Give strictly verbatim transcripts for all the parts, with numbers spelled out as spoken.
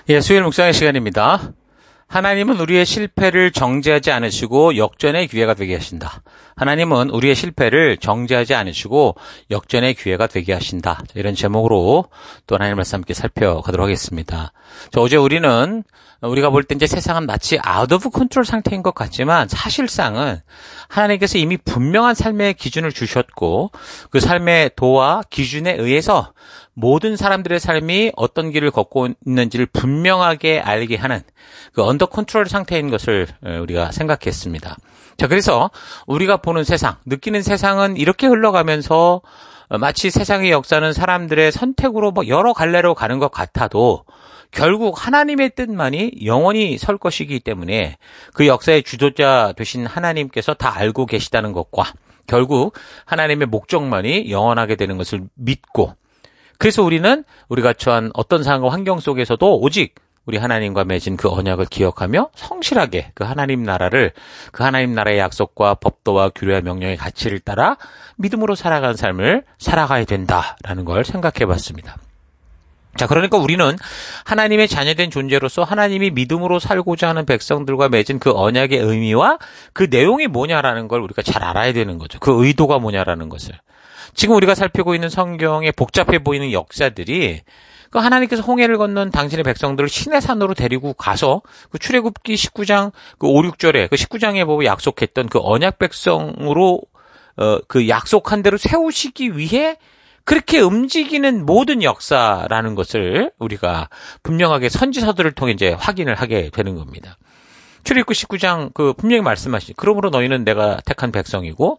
예, 수요일 묵상의 시간입니다. 하나님은 우리의 실패를 정죄하지 않으시고 역전의 기회가 되게 하신다. 하나님은 우리의 실패를 정죄하지 않으시고 역전의 기회가 되게 하신다. 이런 제목으로 또 하나님의 말씀 함께 살펴가도록 하겠습니다. 자, 어제 우리는 우리가 볼 때 이제 세상은 마치 아웃 오브 컨트롤 상태인 것 같지만 사실상은 하나님께서 이미 분명한 삶의 기준을 주셨고 그 삶의 도와 기준에 의해서 모든 사람들의 삶이 어떤 길을 걷고 있는지를 분명하게 알게 하는 그 언더 컨트롤 상태인 것을 우리가 생각했습니다. 자, 그래서 우리가 보는 세상, 느끼는 세상은 이렇게 흘러가면서 마치 세상의 역사는 사람들의 선택으로 뭐 여러 갈래로 가는 것 같아도 결국 하나님의 뜻만이 영원히 설 것이기 때문에 그 역사의 주도자 되신 하나님께서 다 알고 계시다는 것과 결국 하나님의 목적만이 영원하게 되는 것을 믿고 그래서 우리는 우리가 처한 어떤 상황과 환경 속에서도 오직 우리 하나님과 맺은 그 언약을 기억하며 성실하게 그 하나님 나라를 그 하나님 나라의 약속과 법도와 규례와 명령의 가치를 따라 믿음으로 살아가는 삶을 살아가야 된다라는 걸 생각해 봤습니다. 자, 그러니까 우리는 하나님의 자녀된 존재로서 하나님이 믿음으로 살고자 하는 백성들과 맺은 그 언약의 의미와 그 내용이 뭐냐라는 걸 우리가 잘 알아야 되는 거죠. 그 의도가 뭐냐라는 것을. 지금 우리가 살피고 있는 성경의 복잡해 보이는 역사들이 그 하나님께서 홍해를 건넌 당신의 백성들을 시내산으로 데리고 가서 그 출애굽기 십구 장 그 오, 육 절에 그 십구 장에 보고 약속했던 그 언약 백성으로 어, 그 약속한 대로 세우시기 위해 그렇게 움직이는 모든 역사라는 것을 우리가 분명하게 선지서들을 통해 이제 확인을 하게 되는 겁니다. 출애굽기 십구 장 그 분명히 말씀하시죠. 그러므로 너희는 내가 택한 백성이고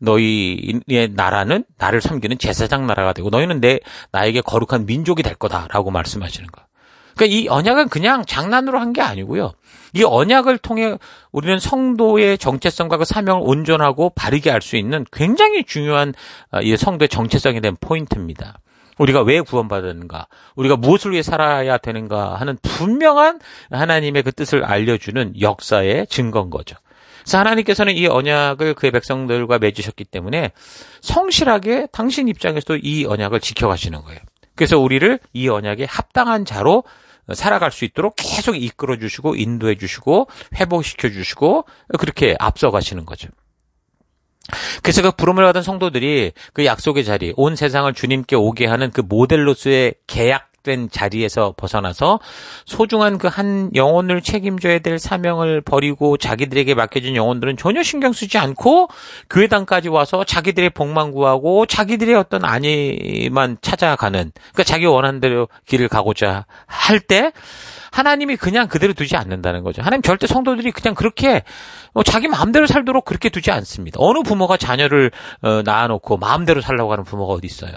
너희의 나라는 나를 섬기는 제사장 나라가 되고 너희는 내 나에게 거룩한 민족이 될 거다라고 말씀하시는 거예요. 그러니까 이 언약은 그냥 장난으로 한 게 아니고요. 이 언약을 통해 우리는 성도의 정체성과 그 사명을 온전하고 바르게 알 수 있는 굉장히 중요한 이 성도의 정체성에 대한 포인트입니다. 우리가 왜 구원받았는가, 우리가 무엇을 위해 살아야 되는가 하는 분명한 하나님의 그 뜻을 알려주는 역사의 증거인 거죠. 그래서 하나님께서는 이 언약을 그의 백성들과 맺으셨기 때문에 성실하게 당신 입장에서도 이 언약을 지켜가시는 거예요. 그래서 우리를 이 언약에 합당한 자로 살아갈 수 있도록 계속 이끌어 주시고 인도해 주시고 회복시켜 주시고 그렇게 앞서가시는 거죠. 그래서 그 부름을 받은 성도들이 그 약속의 자리, 온 세상을 주님께 오게 하는 그 모델로서의 계약된 자리에서 벗어나서 소중한 그 한 영혼을 책임져야 될 사명을 버리고 자기들에게 맡겨진 영혼들은 전혀 신경 쓰지 않고 교회당까지 와서 자기들의 복만 구하고 자기들의 어떤 안위만 찾아가는, 그러니까 자기 원하는 대로 길을 가고자 할 때 하나님이 그냥 그대로 두지 않는다는 거죠. 하나님 절대 성도들이 그냥 그렇게 자기 마음대로 살도록 그렇게 두지 않습니다. 어느 부모가 자녀를 어, 낳아놓고 마음대로 살라고 하는 부모가 어디 있어요?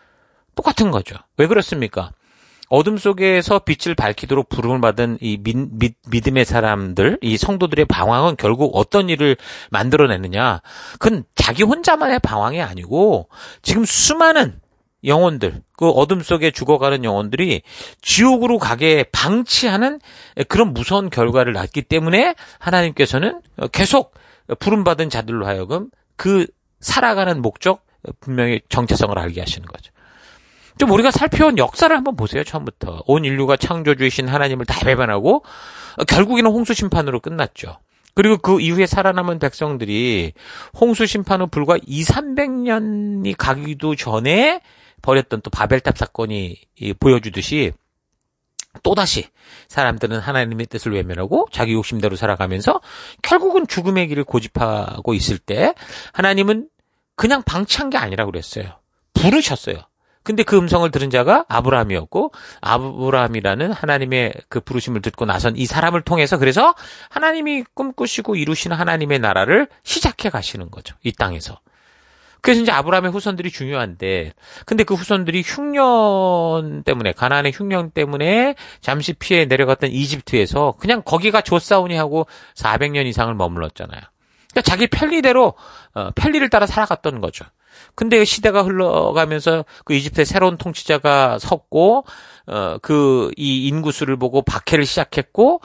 똑같은 거죠. 왜 그렇습니까? 어둠 속에서 빛을 밝히도록 부름을 받은 이 믿, 믿, 믿음의 사람들, 이 성도들의 방황은 결국 어떤 일을 만들어내느냐? 그건 자기 혼자만의 방황이 아니고 지금 수많은 영혼들, 그 어둠 속에 죽어가는 영혼들이 지옥으로 가게 방치하는 그런 무서운 결과를 낳기 때문에 하나님께서는 계속 부름받은 자들로 하여금 그 살아가는 목적, 분명히 정체성을 알게 하시는 거죠. 좀 우리가 살펴온 역사를 한번 보세요. 처음부터. 온 인류가 창조주이신 하나님을 다 배반하고 결국에는 홍수 심판으로 끝났죠. 그리고 그 이후에 살아남은 백성들이 홍수 심판 후 불과 이삼백 년이 가기도 전에 벌였던 또 바벨탑 사건이 보여주듯이 또다시 사람들은 하나님의 뜻을 외면하고 자기 욕심대로 살아가면서 결국은 죽음의 길을 고집하고 있을 때 하나님은 그냥 방치한 게 아니라고 그랬어요. 부르셨어요. 근데 그 음성을 들은 자가 아브라함이었고 아브라함이라는 하나님의 그 부르심을 듣고 나선 이 사람을 통해서 그래서 하나님이 꿈꾸시고 이루시는 하나님의 나라를 시작해 가시는 거죠. 이 땅에서. 그래서 이제 아브라함의 후손들이 중요한데, 근데 그 후손들이 흉년 때문에, 가나안의 흉년 때문에 잠시 피해 내려갔던 이집트에서 그냥 거기가 좋사오니 하고 사백 년 이상을 머물렀잖아요. 그러니까 자기 편리대로, 어, 편리를 따라 살아갔던 거죠. 근데 시대가 흘러가면서 그 이집트의 새로운 통치자가 섰고, 어, 그, 이 인구수를 보고 박해를 시작했고,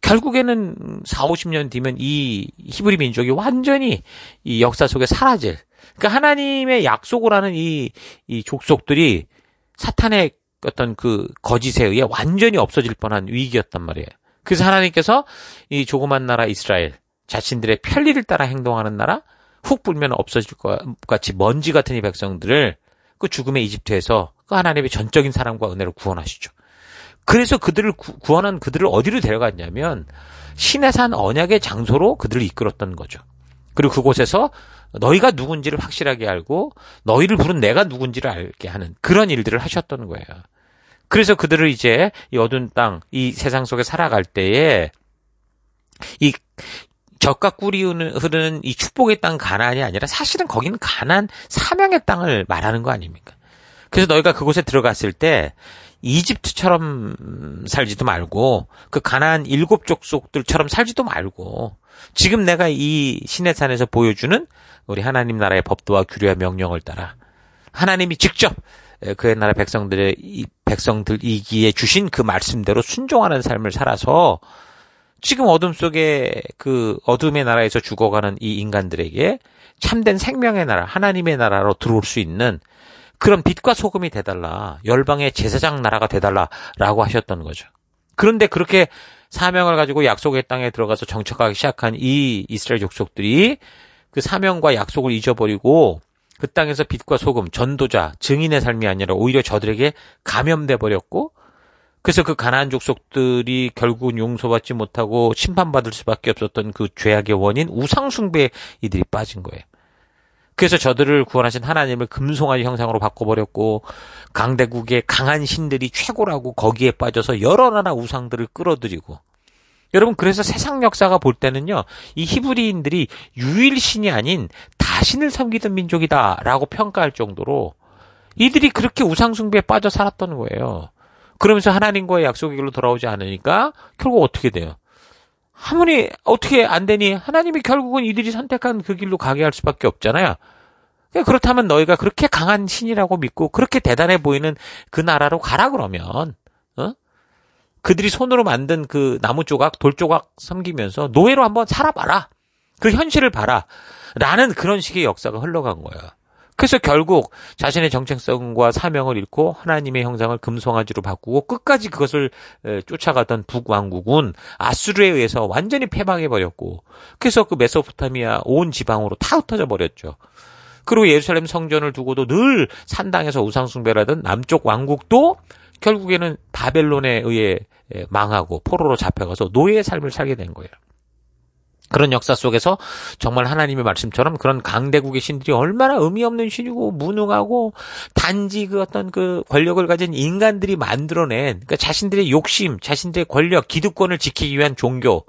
결국에는 사오십 년 뒤면 이 히브리 민족이 완전히 이 역사 속에 사라질, 그러니까 하나님의 약속을 하는 이, 이 족속들이 사탄의 어떤 그 거짓에 의해 완전히 없어질 뻔한 위기였단 말이에요. 그래서 하나님께서 이 조그만 나라 이스라엘, 자신들의 편리를 따라 행동하는 나라, 훅 불면 없어질 것 같이 먼지 같은 이 백성들을 그 죽음의 이집트에서 그 하나님의 전적인 사랑과 은혜로 구원하시죠. 그래서 그들을 구, 구원한 그들을 어디로 데려갔냐면 시내산 언약의 장소로 그들을 이끌었던 거죠. 그리고 그곳에서 너희가 누군지를 확실하게 알고 너희를 부른 내가 누군지를 알게 하는 그런 일들을 하셨던 거예요. 그래서 그들을 이제 이 어두운 땅, 이 세상 속에 살아갈 때에 이 젖과 꿀이 흐르는 이 축복의 땅 가나안이 아니라 사실은 거기는 가나안 사명의 땅을 말하는 거 아닙니까? 그래서 너희가 그곳에 들어갔을 때 이집트처럼 살지도 말고 그 가나안 일곱 족속들처럼 살지도 말고 지금 내가 이 시내산에서 보여주는 우리 하나님 나라의 법도와 규례와 명령을 따라 하나님이 직접 그의 나라 백성들의 이 백성들이기에 주신 그 말씀대로 순종하는 삶을 살아서 지금 어둠 속에 그 어둠의 나라에서 죽어가는 이 인간들에게 참된 생명의 나라, 하나님의 나라로 들어올 수 있는 그런 빛과 소금이 되달라, 열방의 제사장 나라가 되달라라고 하셨던 거죠. 그런데 그렇게 사명을 가지고 약속의 땅에 들어가서 정착하기 시작한 이 이스라엘 족속들이 그 사명과 약속을 잊어버리고 그 땅에서 빛과 소금, 전도자, 증인의 삶이 아니라 오히려 저들에게 감염돼 버렸고, 그래서 그 가나안 족속들이 결국은 용서받지 못하고 심판받을 수밖에 없었던 그 죄악의 원인 우상 숭배에 이들이 빠진 거예요. 그래서 저들을 구원하신 하나님을 금송아지 형상으로 바꿔버렸고 강대국의 강한 신들이 최고라고 거기에 빠져서 여러 나라 우상들을 끌어들이고, 여러분 그래서 세상 역사가 볼 때는요 이 히브리인들이 유일신이 아닌 다신을 섬기던 민족이다라고 평가할 정도로 이들이 그렇게 우상 숭배에 빠져 살았던 거예요. 그러면서 하나님과의 약속의 길로 돌아오지 않으니까 결국 어떻게 돼요? 아무리 어떻게 안 되니 하나님이 결국은 이들이 선택한 그 길로 가게 할 수밖에 없잖아요. 그렇다면 너희가 그렇게 강한 신이라고 믿고 그렇게 대단해 보이는 그 나라로 가라 그러면 어? 그들이 손으로 만든 그 나무 조각, 돌 조각 섬기면서 노예로 한번 살아봐라. 그 현실을 봐라. 라는 그런 식의 역사가 흘러간 거야. 그래서 결국 자신의 정체성과 사명을 잃고 하나님의 형상을 금송아지로 바꾸고 끝까지 그것을 쫓아가던 북왕국은 아수르에 의해서 완전히 패망해버렸고, 그래서 그 메소포타미아 온 지방으로 다 흩어져 버렸죠. 그리고 예루살렘 성전을 두고도 늘 산당에서 우상숭배를 하던 남쪽 왕국도 결국에는 바벨론에 의해 망하고 포로로 잡혀가서 노예의 삶을 살게 된 거예요. 그런 역사 속에서 정말 하나님의 말씀처럼 그런 강대국의 신들이 얼마나 의미 없는 신이고 무능하고 단지 그 어떤 그 권력을 가진 인간들이 만들어낸, 그러니까 자신들의 욕심, 자신들의 권력, 기득권을 지키기 위한 종교,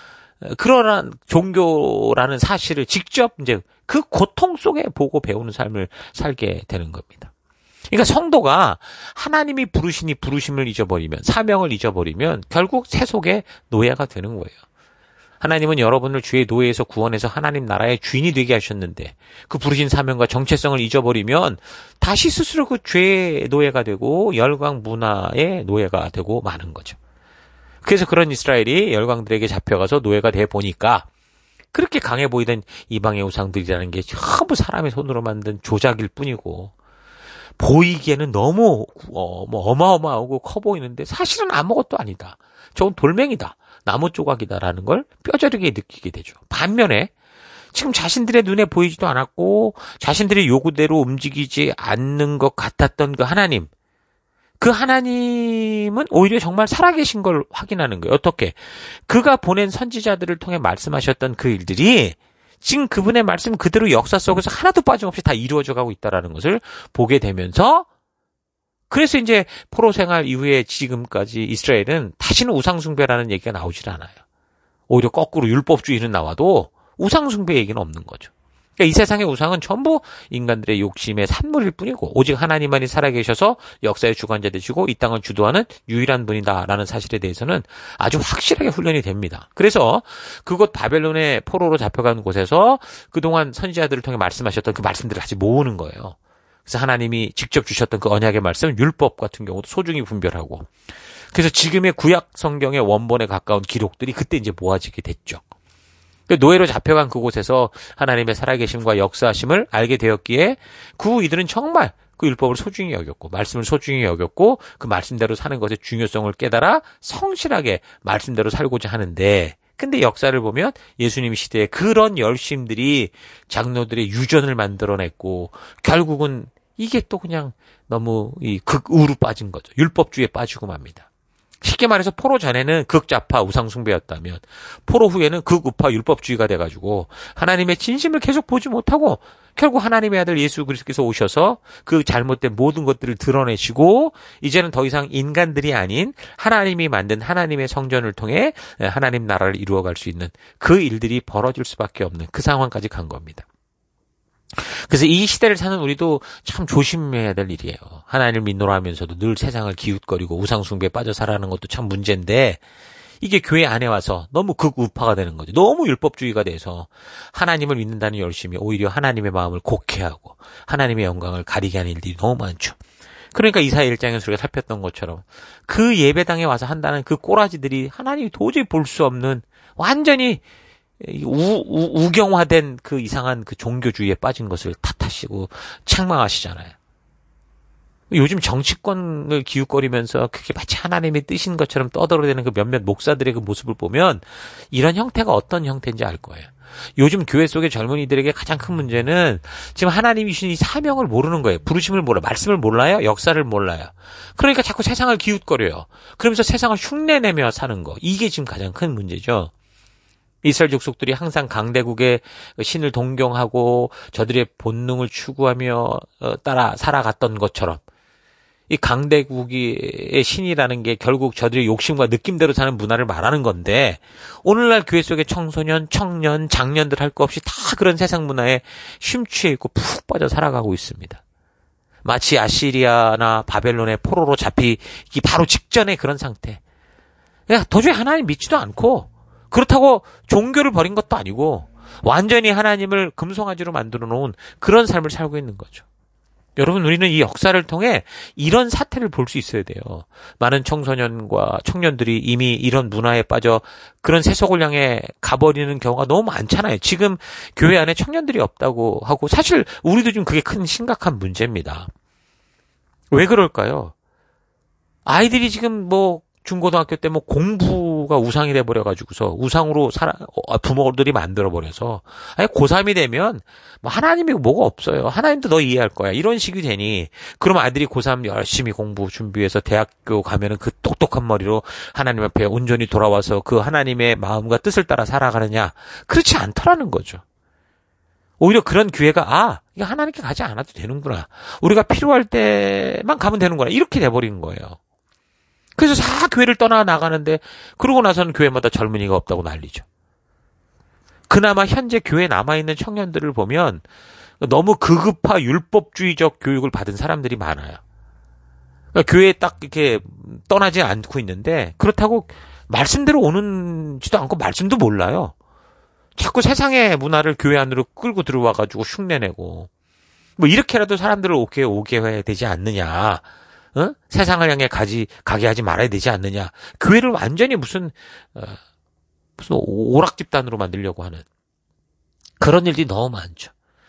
그러한 종교라는 사실을 직접 이제 그 고통 속에 보고 배우는 삶을 살게 되는 겁니다. 그러니까 성도가 하나님이 부르시니 부르심을 잊어버리면, 사명을 잊어버리면 결국 세속의 노예가 되는 거예요. 하나님은 여러분을 주의 노예에서 구원해서 하나님 나라의 주인이 되게 하셨는데 그 부르신 사명과 정체성을 잊어버리면 다시 스스로 그 죄의 노예가 되고 열강 문화의 노예가 되고 마는 거죠. 그래서 그런 이스라엘이 열강들에게 잡혀가서 노예가 돼 보니까 그렇게 강해 보이던 이방의 우상들이라는 게 전부 사람의 손으로 만든 조작일 뿐이고, 보이기에는 너무 어, 뭐 어마어마하고 커 보이는데 사실은 아무것도 아니다. 저건 돌멩이다. 나무 조각이다라는 걸 뼈저리게 느끼게 되죠. 반면에 지금 자신들의 눈에 보이지도 않았고 자신들의 요구대로 움직이지 않는 것 같았던 그 하나님, 그 하나님은 오히려 정말 살아계신 걸 확인하는 거예요. 어떻게? 그가 보낸 선지자들을 통해 말씀하셨던 그 일들이 지금 그분의 말씀 그대로 역사 속에서 하나도 빠짐없이 다 이루어져 가고 있다는 것을 보게 되면서, 그래서 이제 포로 생활 이후에 지금까지 이스라엘은 다시는 우상숭배라는 얘기가 나오질 않아요. 오히려 거꾸로 율법주의는 나와도 우상숭배 얘기는 없는 거죠. 그러니까 이 세상의 우상은 전부 인간들의 욕심의 산물일 뿐이고 오직 하나님만이 살아계셔서 역사의 주관자 되시고 이 땅을 주도하는 유일한 분이다라는 사실에 대해서는 아주 확실하게 훈련이 됩니다. 그래서 그곳 바벨론의 포로로 잡혀간 곳에서 그동안 선지자들을 통해 말씀하셨던 그 말씀들을 같이 모으는 거예요. 그래서 하나님이 직접 주셨던 그 언약의 말씀, 율법 같은 경우도 소중히 분별하고, 그래서 지금의 구약 성경의 원본에 가까운 기록들이 그때 이제 모아지게 됐죠. 노예로 잡혀간 그곳에서 하나님의 살아계심과 역사하심을 알게 되었기에 그 후 이들은 정말 그 율법을 소중히 여겼고 말씀을 소중히 여겼고 그 말씀대로 사는 것의 중요성을 깨달아 성실하게 말씀대로 살고자 하는데 근데 역사를 보면 예수님 시대에 그런 열심들이 장로들의 유전을 만들어냈고 결국은 이게 또 그냥 너무 이 극우로 빠진 거죠. 율법주의에 빠지고 맙니다. 쉽게 말해서 포로 전에는 극좌파 우상숭배였다면 포로 후에는 극우파 율법주의가 돼가지고 하나님의 진심을 계속 보지 못하고 결국 하나님의 아들 예수 그리스도께서 오셔서 그 잘못된 모든 것들을 드러내시고 이제는 더 이상 인간들이 아닌 하나님이 만든 하나님의 성전을 통해 하나님 나라를 이루어갈 수 있는 그 일들이 벌어질 수밖에 없는 그 상황까지 간 겁니다. 그래서 이 시대를 사는 우리도 참 조심해야 될 일이에요. 하나님을 믿노라 하면서도 늘 세상을 기웃거리고 우상숭배에 빠져 살아가는 것도 참 문제인데 이게 교회 안에 와서 너무 극우파가 되는 거죠. 너무 율법주의가 돼서 하나님을 믿는다는 열심이 오히려 하나님의 마음을 곡해하고 하나님의 영광을 가리게 하는 일들이 너무 많죠. 그러니까 이사야 일 장에서 우리가 살폈던 것처럼 그 예배당에 와서 한다는 그 꼬라지들이 하나님이 도저히 볼 수 없는 완전히 우, 우, 우경화된 그 이상한 그 종교주의에 빠진 것을 탓하시고 책망하시잖아요. 요즘 정치권을 기웃거리면서 그게 마치 하나님의 뜻인 것처럼 떠들어대는 그 몇몇 목사들의 그 모습을 보면 이런 형태가 어떤 형태인지 알 거예요. 요즘 교회 속의 젊은이들에게 가장 큰 문제는 지금 하나님이 주신 이 사명을 모르는 거예요. 부르심을 몰라, 말씀을 몰라요, 역사를 몰라요. 그러니까 자꾸 세상을 기웃거려요. 그러면서 세상을 흉내내며 사는 거. 이게 지금 가장 큰 문제죠. 이스라엘 족속들이 항상 강대국의 신을 동경하고 저들의 본능을 추구하며 따라 살아갔던 것처럼 이 강대국의 신이라는 게 결국 저들의 욕심과 느낌대로 사는 문화를 말하는 건데 오늘날 교회 속의 청소년, 청년, 장년들 할 거 없이 다 그런 세상 문화에 심취해 있고 푹 빠져 살아가고 있습니다. 마치 아시리아나 바벨론의 포로로 잡히기 바로 직전의 그런 상태. 그러니까 도저히 하나님 믿지도 않고 그렇다고 종교를 버린 것도 아니고 완전히 하나님을 금송아지로 만들어 놓은 그런 삶을 살고 있는 거죠. 여러분 우리는 이 역사를 통해 이런 사태를 볼 수 있어야 돼요. 많은 청소년과 청년들이 이미 이런 문화에 빠져 그런 세속을 향해 가버리는 경우가 너무 많잖아요. 지금 교회 안에 청년들이 없다고 하고 사실 우리도 좀 그게 큰 심각한 문제입니다. 왜 그럴까요? 아이들이 지금 뭐 중고등학교 때 뭐 공부가 우상이 돼버려가지고서 우상으로 살아, 부모들이 만들어버려서 아니 고삼이 되면 뭐 하나님이 뭐가 없어요. 하나님도 너 이해할 거야. 이런 식이 되니 그럼 아이들이 고삼 열심히 공부 준비해서 대학교 가면은 그 똑똑한 머리로 하나님 앞에 온전히 돌아와서 그 하나님의 마음과 뜻을 따라 살아가느냐? 그렇지 않더라는 거죠. 오히려 그런 기회가 아 이게 하나님께 가지 않아도 되는구나. 우리가 필요할 때만 가면 되는구나. 이렇게 돼버리는 거예요. 그래서 다 교회를 떠나 나가는데 그러고 나서는 교회마다 젊은이가 없다고 난리죠. 그나마 현재 교회에 남아있는 청년들을 보면 너무 극우파 율법주의적 교육을 받은 사람들이 많아요. 그러니까 교회에 딱 이렇게 떠나지 않고 있는데 그렇다고 말씀대로 오는지도 않고 말씀도 몰라요. 자꾸 세상의 문화를 교회 안으로 끌고 들어와가지고 흉내내고 뭐 이렇게라도 사람들을 오게 오게 해야 되지 않느냐. 어? 세상을 향해 가지, 가게 하지 말아야 되지 않느냐. 교회를 완전히 무슨, 어, 무슨 오락 집단으로 만들려고 하는 그런 일들이 너무 많죠.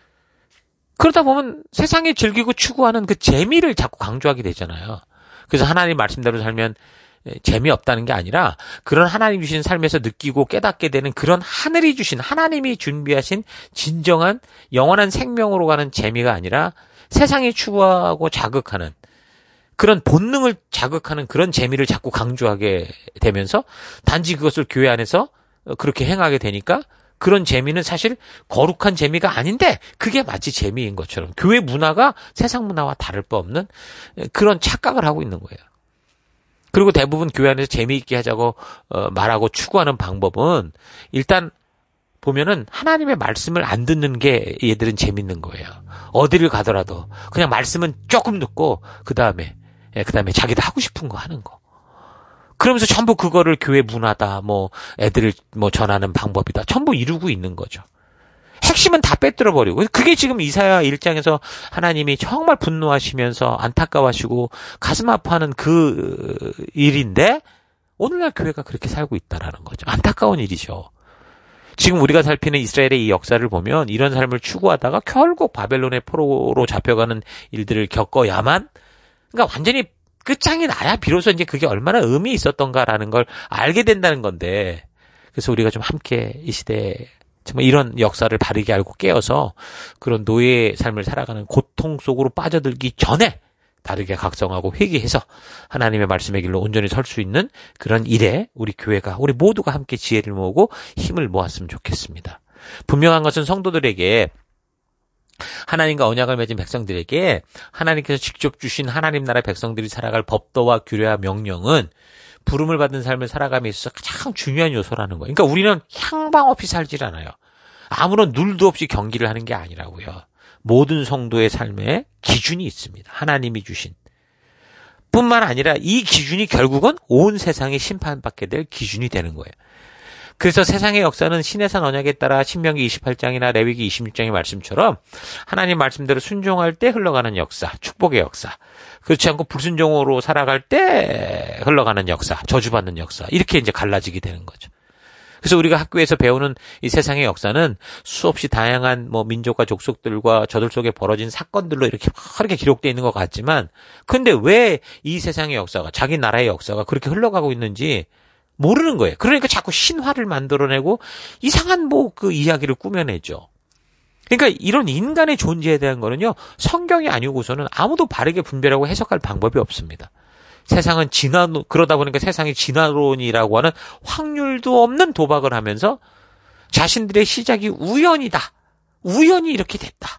그러다 보면 세상에 즐기고 추구하는 그 재미를 자꾸 강조하게 되잖아요. 그래서 하나님 말씀대로 살면 재미없다는 게 아니라 그런 하나님 주신 삶에서 느끼고 깨닫게 되는 그런 하늘이 주신 하나님이 준비하신 진정한 영원한 생명으로 가는 재미가 아니라 세상이 추구하고 자극하는 그런 본능을 자극하는 그런 재미를 자꾸 강조하게 되면서 단지 그것을 교회 안에서 그렇게 행하게 되니까 그런 재미는 사실 거룩한 재미가 아닌데 그게 마치 재미인 것처럼 교회 문화가 세상 문화와 다를 바 없는 그런 착각을 하고 있는 거예요. 그리고 대부분 교회 안에서 재미있게 하자고 말하고 추구하는 방법은 일단 보면은 하나님의 말씀을 안 듣는 게 얘들은 재밌는 거예요. 어디를 가더라도 그냥 말씀은 조금 듣고 그 다음에 예, 그 다음에 자기도 하고 싶은 거 하는 거. 그러면서 전부 그거를 교회 문화다, 뭐, 애들을 뭐 전하는 방법이다. 전부 이루고 있는 거죠. 핵심은 다 빼들어버리고. 그게 지금 이사야 일 장에서 하나님이 정말 분노하시면서 안타까워하시고 가슴 아파하는 그 일인데, 오늘날 교회가 그렇게 살고 있다라는 거죠. 안타까운 일이죠. 지금 우리가 살피는 이스라엘의 이 역사를 보면 이런 삶을 추구하다가 결국 바벨론의 포로로 잡혀가는 일들을 겪어야만, 그러니까 완전히 끝장이 나야 비로소 이제 그게 얼마나 의미 있었던가라는 걸 알게 된다는 건데, 그래서 우리가 좀 함께 이 시대에 정말 이런 역사를 바르게 알고 깨어서 그런 노예의 삶을 살아가는 고통 속으로 빠져들기 전에 다르게 각성하고 회개해서 하나님의 말씀의 길로 온전히 설 수 있는 그런 일에 우리 교회가, 우리 모두가 함께 지혜를 모으고 힘을 모았으면 좋겠습니다. 분명한 것은 성도들에게, 하나님과 언약을 맺은 백성들에게 하나님께서 직접 주신 하나님 나라의 백성들이 살아갈 법도와 규례와 명령은 부름을 받은 삶을 살아감에 있어서 가장 중요한 요소라는 거예요. 그러니까 우리는 향방 없이 살질 않아요. 아무런 눌도 없이 경기를 하는 게 아니라고요. 모든 성도의 삶에 기준이 있습니다. 하나님이 주신. 뿐만 아니라 이 기준이 결국은 온 세상이 심판받게 될 기준이 되는 거예요. 그래서 세상의 역사는 신해산 언약에 따라 신명기 이십팔 장이나 레위기 이십육 장의 말씀처럼 하나님 말씀대로 순종할 때 흘러가는 역사, 축복의 역사, 그렇지 않고 불순종으로 살아갈 때 흘러가는 역사, 저주받는 역사, 이렇게 이제 갈라지게 되는 거죠. 그래서 우리가 학교에서 배우는 이 세상의 역사는 수없이 다양한 뭐 민족과 족속들과 저들 속에 벌어진 사건들로 이렇게 빠르게 기록되어 있는 것 같지만, 근데 왜 이 세상의 역사가, 자기 나라의 역사가 그렇게 흘러가고 있는지 모르는 거예요. 그러니까 자꾸 신화를 만들어내고 이상한 뭐 그 이야기를 꾸며내죠. 그러니까 이런 인간의 존재에 대한 거는요, 성경이 아니고서는 아무도 바르게 분별하고 해석할 방법이 없습니다. 세상은 진화, 그러다 보니까 세상이 진화론이라고 하는 확률도 없는 도박을 하면서 자신들의 시작이 우연이다. 우연히 이렇게 됐다.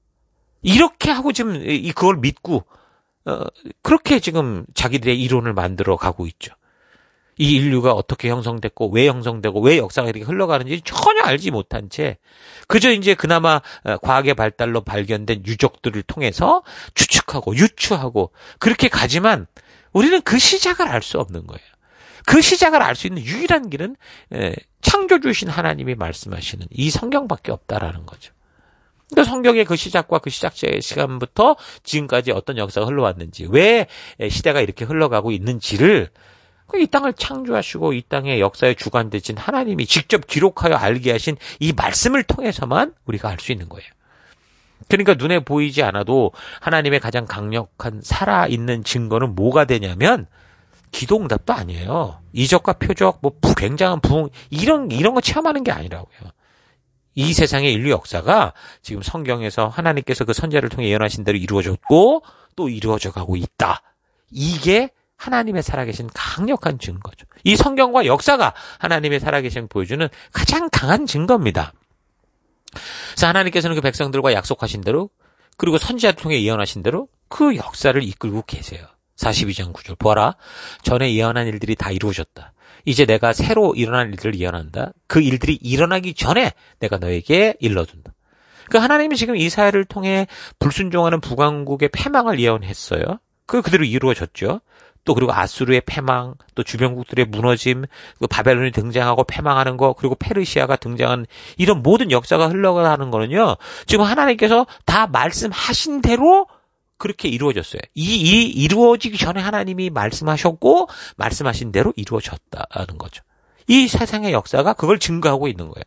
이렇게 하고 지금 이 그걸 믿고 어, 그렇게 지금 자기들의 이론을 만들어 가고 있죠. 이 인류가 어떻게 형성됐고 왜 형성되고 왜 역사가 이렇게 흘러가는지 전혀 알지 못한 채 그저 이제 그나마 과학의 발달로 발견된 유적들을 통해서 추측하고 유추하고 그렇게 가지만 우리는 그 시작을 알 수 없는 거예요. 그 시작을 알 수 있는 유일한 길은 창조주신 하나님이 말씀하시는 이 성경밖에 없다라는 거죠. 그러니까 성경의 그 시작과 그 시작의 시간부터 지금까지 어떤 역사가 흘러왔는지, 왜 시대가 이렇게 흘러가고 있는지를 이 땅을 창조하시고 이 땅의 역사의 주관 되신 하나님이 직접 기록하여 알게 하신 이 말씀을 통해서만 우리가 알 수 있는 거예요. 그러니까 눈에 보이지 않아도 하나님의 가장 강력한 살아있는 증거는 뭐가 되냐면 기도응답도 아니에요. 이적과 표적, 뭐 굉장한 부흥, 이런 이런 거 체험하는 게 아니라고요. 이 세상의 인류 역사가 지금 성경에서 하나님께서 그 선지자를 통해 예언하신 대로 이루어졌고 또 이루어져 가고 있다. 이게 하나님의 살아계신 강력한 증거죠. 이 성경과 역사가 하나님의 살아계신 보여주는 가장 강한 증거입니다. 그래서 하나님께서는 그 백성들과 약속하신 대로, 그리고 선지자를 통해 예언하신 대로 그 역사를 이끌고 계세요. 사십이 장 구 절 보아라, 전에 예언한 일들이 다 이루어졌다. 이제 내가 새로 일어날 일들을 예언한다. 그 일들이 일어나기 전에 내가 너에게 일러둔다. 그 하나님이 지금 이스라엘을 통해 불순종하는 북왕국의 패망을 예언했어요. 그 그대로 이루어졌죠. 또 그리고 아수르의 패망, 또 주변국들의 무너짐, 그 바벨론이 등장하고 패망하는 거, 그리고 페르시아가 등장하는 이런 모든 역사가 흘러가는 거는요, 지금 하나님께서 다 말씀하신 대로 그렇게 이루어졌어요. 이, 이 이루어지기 전에 하나님이 말씀하셨고 말씀하신 대로 이루어졌다는 거죠. 이 세상의 역사가 그걸 증거하고 있는 거예요.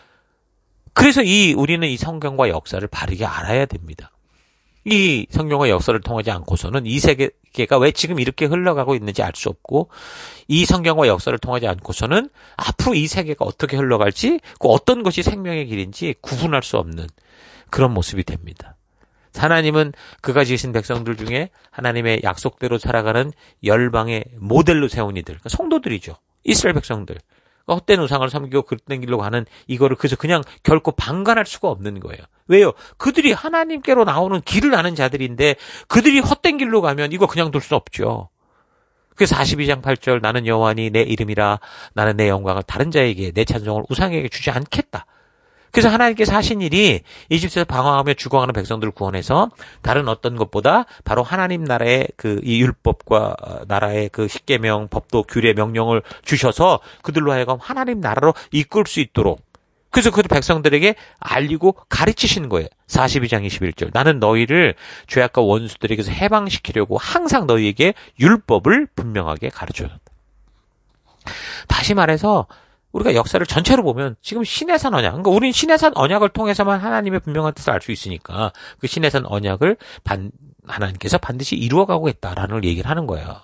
그래서 이 우리는 이 성경과 역사를 바르게 알아야 됩니다. 이 성경과 역사를 통하지 않고서는 이 세계가 왜 지금 이렇게 흘러가고 있는지 알 수 없고, 이 성경과 역사를 통하지 않고서는 앞으로 이 세계가 어떻게 흘러갈지, 그 어떤 것이 생명의 길인지 구분할 수 없는 그런 모습이 됩니다. 하나님은 그가 지으신 백성들 중에 하나님의 약속대로 살아가는 열방의 모델로 세운 이들, 그러니까 성도들이죠. 이스라엘 백성들. 헛된 우상을 섬기고 그릇된 길로 가는 이거를 그래서 그냥 결코 방관할 수가 없는 거예요. 왜요? 그들이 하나님께로 나오는 길을 아는 자들인데 그들이 헛된 길로 가면 이거 그냥 둘 수 없죠. 그래서 사십이 장 팔 절, 나는 여호와니 내 이름이라, 나는 내 영광을 다른 자에게, 내 찬송을 우상에게 주지 않겠다. 그래서 하나님께서 하신 일이 이집트에서 방황하며 죽어가는 백성들을 구원해서 다른 어떤 것보다 바로 하나님 나라의 그 이 율법과 나라의 그 십계명, 법도, 규례, 명령을 주셔서 그들로 하여금 하나님 나라로 이끌 수 있도록, 그래서 그 백성들에게 알리고 가르치시는 거예요. 사십이 장 이십일 절, 나는 너희를 죄악과 원수들에게서 해방시키려고 항상 너희에게 율법을 분명하게 가르쳐줬다. 다시 말해서 우리가 역사를 전체로 보면 지금 시내산 언약, 그러니까 우리는 시내산 언약을 통해서만 하나님의 분명한 뜻을 알 수 있으니까 그 시내산 언약을 반, 하나님께서 반드시 이루어가고 있다라는 얘기를 하는 거예요.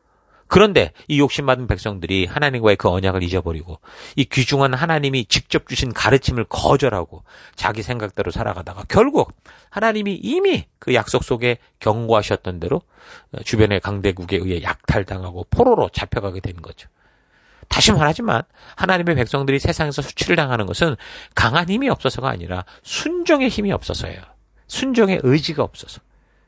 그런데 이 욕심받은 백성들이 하나님과의 그 언약을 잊어버리고 이 귀중한 하나님이 직접 주신 가르침을 거절하고 자기 생각대로 살아가다가 결국 하나님이 이미 그 약속 속에 경고하셨던 대로 주변의 강대국에 의해 약탈당하고 포로로 잡혀가게 되는 거죠. 다시 말하지만 하나님의 백성들이 세상에서 수치를 당하는 것은 강한 힘이 없어서가 아니라 순종의 힘이 없어서예요. 순종의 의지가 없어서.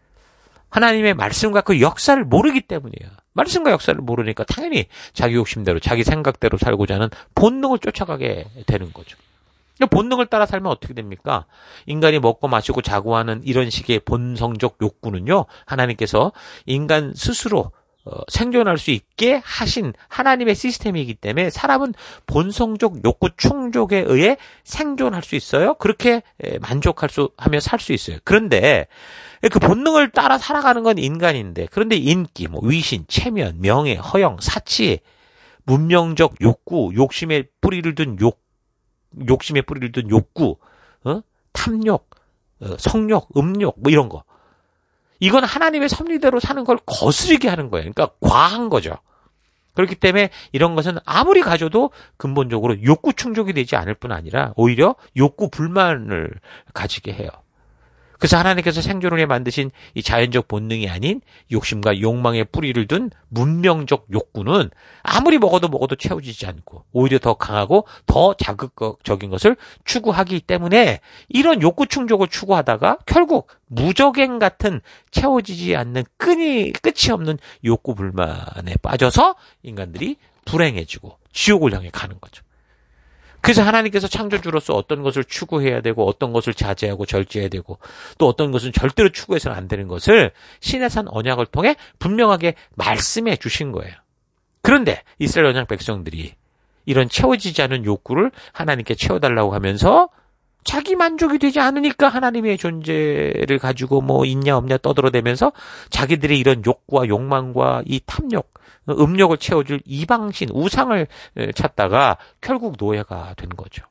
하나님의 말씀과 그 역사를 모르기 때문이에요. 말씀과 역사를 모르니까 당연히 자기 욕심대로 자기 생각대로 살고자 하는 본능을 쫓아가게 되는 거죠. 본능을 따라 살면 어떻게 됩니까? 인간이 먹고 마시고 자고 하는 이런 식의 본성적 욕구는요, 하나님께서 인간 스스로 어, 생존할 수 있게 하신 하나님의 시스템이기 때문에 사람은 본성적 욕구 충족에 의해 생존할 수 있어요. 그렇게 만족할 수 하며 살 수 있어요. 그런데 그 본능을 따라 살아가는 건 인간인데, 그런데 인기, 뭐 위신, 체면, 명예, 허영, 사치, 문명적 욕구, 욕심에 뿌리를 둔 욕, 욕심에 뿌리를 둔 욕구, 어? 탐욕, 어, 성욕, 음욕, 뭐 이런 거. 이건 하나님의 섭리대로 사는 걸 거스르게 하는 거예요. 그러니까 과한 거죠. 그렇기 때문에 이런 것은 아무리 가져도 근본적으로 욕구 충족이 되지 않을 뿐 아니라 오히려 욕구 불만을 가지게 해요. 그래서 하나님께서 생존을 위해 만드신 이 자연적 본능이 아닌 욕심과 욕망에 뿌리를 둔 문명적 욕구는 아무리 먹어도 먹어도 채워지지 않고 오히려 더 강하고 더 자극적인 것을 추구하기 때문에 이런 욕구 충족을 추구하다가 결국 무적행 같은 채워지지 않는 끈이, 끝이 없는 욕구 불만에 빠져서 인간들이 불행해지고 지옥을 향해 가는 거죠. 그래서 하나님께서 창조주로서 어떤 것을 추구해야 되고 어떤 것을 자제하고 절제해야 되고 또 어떤 것은 절대로 추구해서는 안 되는 것을 시내산 언약을 통해 분명하게 말씀해 주신 거예요. 그런데 이스라엘 언약 백성들이 이런 채워지지 않은 욕구를 하나님께 채워달라고 하면서 자기 만족이 되지 않으니까 하나님의 존재를 가지고 뭐 있냐 없냐 떠들어대면서 자기들의 이런 욕구와 욕망과 이 탐욕, 음욕을 채워줄 이방신, 우상을 찾다가 결국 노예가 된 거죠.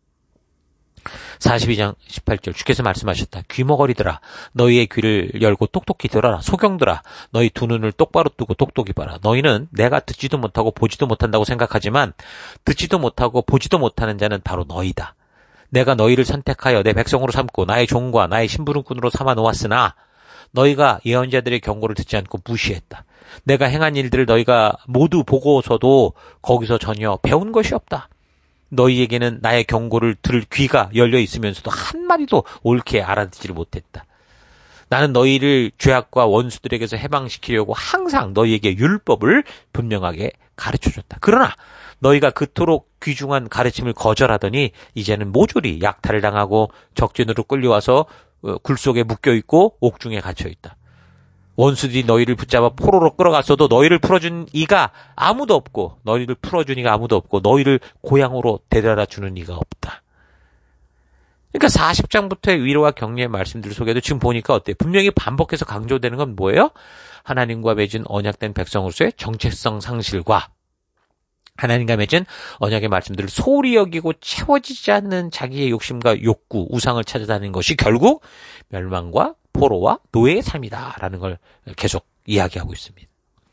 사십이 장 십팔 절 주께서 말씀하셨다. 귀머거리들아 너희의 귀를 열고 똑똑히 들어라. 소경들아 너희 두 눈을 똑바로 뜨고 똑똑히 봐라. 너희는 내가 듣지도 못하고 보지도 못한다고 생각하지만 듣지도 못하고 보지도 못하는 자는 바로 너희다. 내가 너희를 선택하여 내 백성으로 삼고 나의 종과 나의 심부름꾼으로 삼아 놓았으나 너희가 예언자들의 경고를 듣지 않고 무시했다. 내가 행한 일들을 너희가 모두 보고서도 거기서 전혀 배운 것이 없다. 너희에게는 나의 경고를 들을 귀가 열려 있으면서도 한마디도 옳게 알아듣지를 못했다. 나는 너희를 죄악과 원수들에게서 해방시키려고 항상 너희에게 율법을 분명하게 가르쳐줬다. 그러나 너희가 그토록 귀중한 가르침을 거절하더니 이제는 모조리 약탈을 당하고 적진으로 끌려와서 굴 속에 묶여있고 옥중에 갇혀있다. 원수들이 너희를 붙잡아 포로로 끌어갔어도 너희를 풀어준 이가 아무도 없고 너희를 풀어준 이가 아무도 없고 너희를 고향으로 데려다 주는 이가 없다. 그러니까 사십 장부터의 위로와 격려의 말씀들 속에도 지금 보니까 어때요? 분명히 반복해서 강조되는 건 뭐예요? 하나님과 맺은 언약된 백성으로서의 정체성 상실과 하나님과 맺은 언약의 말씀들을 소홀히 여기고 채워지지 않는 자기의 욕심과 욕구, 우상을 찾아다니는 것이 결국 멸망과 포로와 노예의 삶이다라는 걸 계속 이야기하고 있습니다.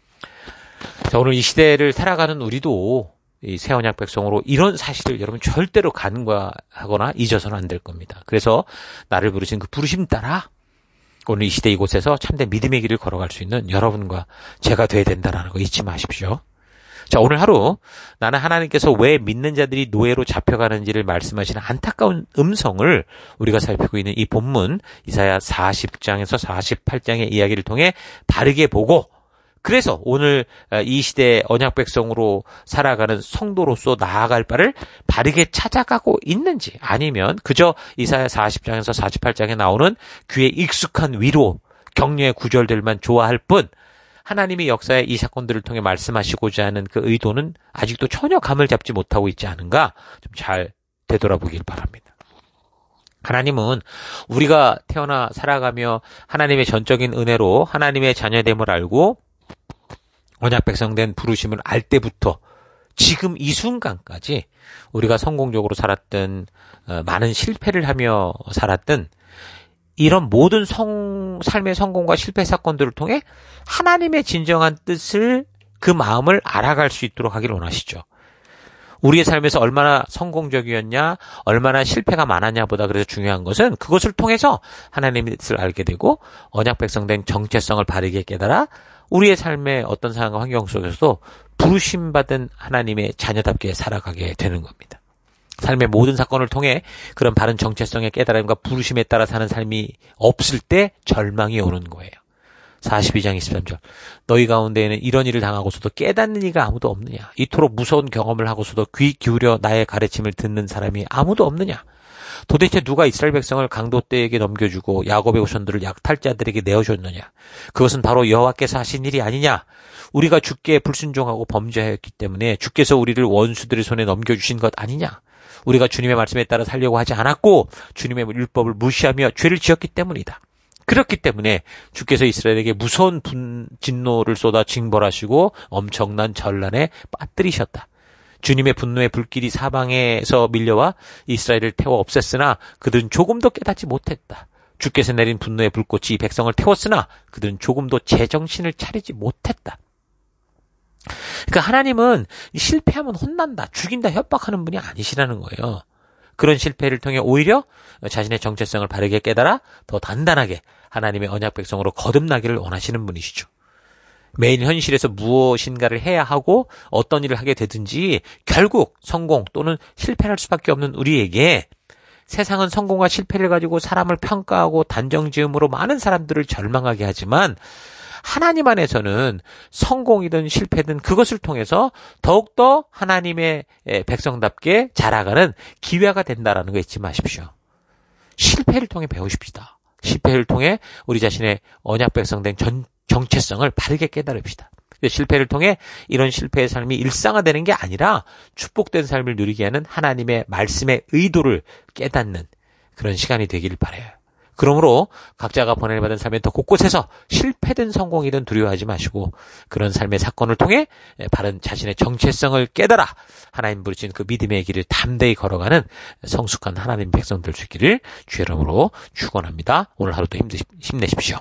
자, 오늘 이 시대를 살아가는 우리도 이 새 언약 백성으로 이런 사실을 여러분 절대로 간과하거나 잊어서는 안 될 겁니다. 그래서 나를 부르신 그 부르심 따라 오늘 이 시대 이곳에서 참된 믿음의 길을 걸어갈 수 있는 여러분과 제가 돼야 된다는 거 잊지 마십시오. 자, 오늘 하루 나는 하나님께서 왜 믿는 자들이 노예로 잡혀가는지를 말씀하시는 안타까운 음성을 우리가 살피고 있는 이 본문 이사야 사십 장에서 사십팔 장의 이야기를 통해 바르게 보고 그래서 오늘 이 시대의 언약 백성으로 살아가는 성도로서 나아갈 바를 바르게 찾아가고 있는지 아니면 그저 이사야 사십 장에서 사십팔 장에 나오는 귀에 익숙한 위로, 격려의 구절들만 좋아할 뿐 하나님이 역사의 이 사건들을 통해 말씀하시고자 하는 그 의도는 아직도 전혀 감을 잡지 못하고 있지 않은가 좀 잘 되돌아보길 바랍니다. 하나님은 우리가 태어나 살아가며 하나님의 전적인 은혜로 하나님의 자녀됨을 알고 언약 백성된 부르심을 알 때부터 지금 이 순간까지 우리가 성공적으로 살았든 어, 많은 실패를 하며 살았든 이런 모든 성, 삶의 성공과 실패 사건들을 통해 하나님의 진정한 뜻을 그 마음을 알아갈 수 있도록 하기를 원하시죠. 우리의 삶에서 얼마나 성공적이었냐, 얼마나 실패가 많았냐보다 그래서 중요한 것은 그것을 통해서 하나님의 뜻을 알게 되고 언약 백성된 정체성을 바르게 깨달아 우리의 삶의 어떤 상황과 환경 속에서도 부르심받은 하나님의 자녀답게 살아가게 되는 겁니다. 삶의 모든 사건을 통해 그런 바른 정체성의 깨달음과 부르심에 따라 사는 삶이 없을 때 절망이 오는 거예요. 사십이 장 이십삼 절 너희 가운데에는 이런 일을 당하고서도 깨닫는 이가 아무도 없느냐. 이토록 무서운 경험을 하고서도 귀 기울여 나의 가르침을 듣는 사람이 아무도 없느냐. 도대체 누가 이스라엘 백성을 강도 떼에게 넘겨주고 야곱의 후손들을 약탈자들에게 내어줬느냐. 그것은 바로 여호와께서 하신 일이 아니냐. 우리가 주께 불순종하고 범죄하였기 때문에 주께서 우리를 원수들의 손에 넘겨주신 것 아니냐. 우리가 주님의 말씀에 따라 살려고 하지 않았고 주님의 율법을 무시하며 죄를 지었기 때문이다. 그렇기 때문에 주께서 이스라엘에게 무서운 분, 진노를 쏟아 징벌하시고 엄청난 전란에 빠뜨리셨다. 주님의 분노의 불길이 사방에서 밀려와 이스라엘을 태워 없앴으나 그들은 조금도 깨닫지 못했다. 주께서 내린 분노의 불꽃이 이 백성을 태웠으나 그들은 조금도 제정신을 차리지 못했다. 그러니까 하나님은 실패하면 혼난다, 죽인다, 협박하는 분이 아니시라는 거예요. 그런 실패를 통해 오히려 자신의 정체성을 바르게 깨달아 더 단단하게 하나님의 언약 백성으로 거듭나기를 원하시는 분이시죠. 매일 현실에서 무엇인가를 해야 하고 어떤 일을 하게 되든지 결국 성공 또는 실패할 수밖에 없는 우리에게 세상은 성공과 실패를 가지고 사람을 평가하고 단정지음으로 많은 사람들을 절망하게 하지만 하나님 안에서는 성공이든 실패든 그것을 통해서 더욱더 하나님의 백성답게 자라가는 기회가 된다라는 거 잊지 마십시오. 실패를 통해 배우십시다. 실패를 통해 우리 자신의 언약 백성된 전, 정체성을 바르게 깨달읍시다. 실패를 통해 이런 실패의 삶이 일상화되는 게 아니라 축복된 삶을 누리게 하는 하나님의 말씀의 의도를 깨닫는 그런 시간이 되기를 바라요. 그러므로 각자가 번뇌받은 삶에 더 곳곳에서 실패든 성공이든 두려워하지 마시고 그런 삶의 사건을 통해 바른 자신의 정체성을 깨달아 하나님 부르신 그 믿음의 길을 담대히 걸어가는 성숙한 하나님 백성들 되기를 주의 이름으로 축원합니다. 오늘 하루도 힘드시, 힘내십시오.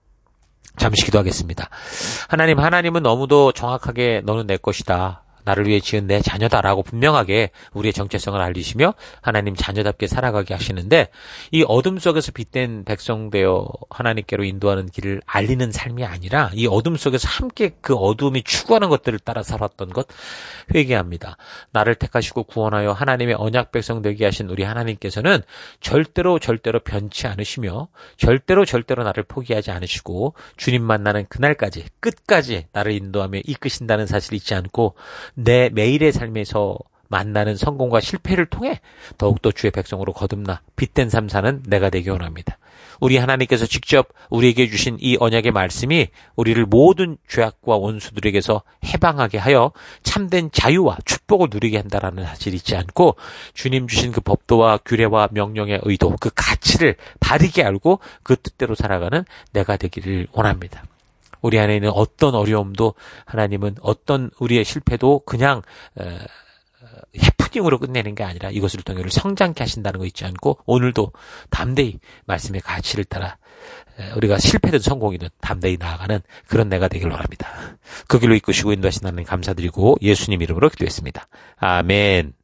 잠시 기도하겠습니다. 하나님, 하나님은 너무도 정확하게 너는 내 것이다. 나를 위해 지은 내 자녀다라고 분명하게 우리의 정체성을 알리시며 하나님 자녀답게 살아가게 하시는데 이 어둠 속에서 빛된 백성 되어 하나님께로 인도하는 길을 알리는 삶이 아니라 이 어둠 속에서 함께 그 어둠이 추구하는 것들을 따라 살았던 것 회개합니다. 나를 택하시고 구원하여 하나님의 언약 백성 되게 하신 우리 하나님께서는 절대로 절대로 변치 않으시며 절대로 절대로 나를 포기하지 않으시고 주님 만나는 그날까지 끝까지 나를 인도하며 이끄신다는 사실을 잊지 않고 내 매일의 삶에서 만나는 성공과 실패를 통해 더욱더 주의 백성으로 거듭나 빛된 삶 사는 내가 되기 원합니다. 우리 하나님께서 직접 우리에게 주신 이 언약의 말씀이 우리를 모든 죄악과 원수들에게서 해방하게 하여 참된 자유와 축복을 누리게 한다라는 사실을 잊지 않고 주님 주신 그 법도와 규례와 명령의 의도, 그 가치를 바르게 알고 그 뜻대로 살아가는 내가 되기를 원합니다. 우리 안에 있는 어떤 어려움도 하나님은 어떤 우리의 실패도 그냥 어, 해프닝으로 끝내는 게 아니라 이것을 통해 우리를 성장케 하신다는 거 잊지 않고 오늘도 담대히 말씀의 가치를 따라 우리가 실패든 성공이든 담대히 나아가는 그런 내가 되길 원합니다. 그 길로 이끄시고 인도하신 하나님 감사드리고 예수님 이름으로 기도했습니다. 아멘.